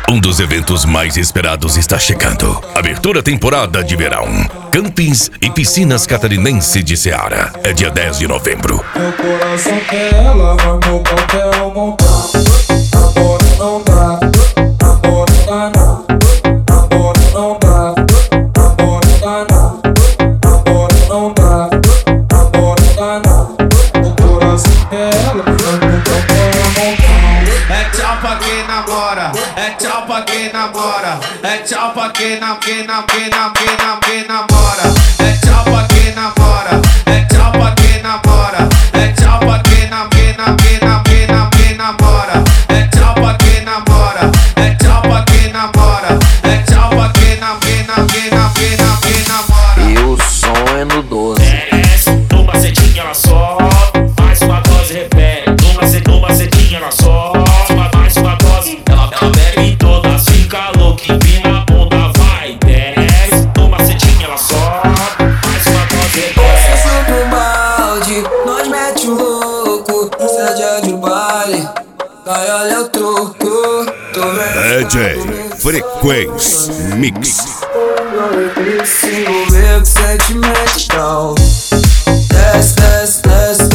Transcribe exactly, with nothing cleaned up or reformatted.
Um dos eventos mais esperados está chegando. Abertura temporada de verão. Campings e Piscinas Catarinense de Ceará. É dia dez de novembro. Meu coração quer ela, mas meu pau quer aumentar. Agora não dá, agora tá não. Agora não dá, agora tá não. Agora não dá, agora tá não. Meu coração quer ela, mas meu pau quer aumentar. É tchau pra quem namora, é tchau pra quem namora, é tchau pra quem nam, quem nam, quem nam, quem nam, quem namora. É tchau pra quem namora, é tchau pra quem namora, é tchau pra quem nam, quem nam, quem nam, quem nam, quem namora. É tchau pra quem namora, é tchau pra quem namora, é tchau pra quem nam, quem nam, quem nam, quem nam, quem namora. E o som é no doze. Desce, numa setinha ela só, mais uma dose repete. Numa se, numa setinha ela só, mais uma dose. Ela, ela bebe todas, fica louca, empina a bunda, vai. Desce, numa setinha ela só, mais uma dose repete. Essa pro balde, nós mete o louco, sede de baile, cai olha o troco. D J Frequência Mix. Se envolver com sentimento, então desce, desce, desce.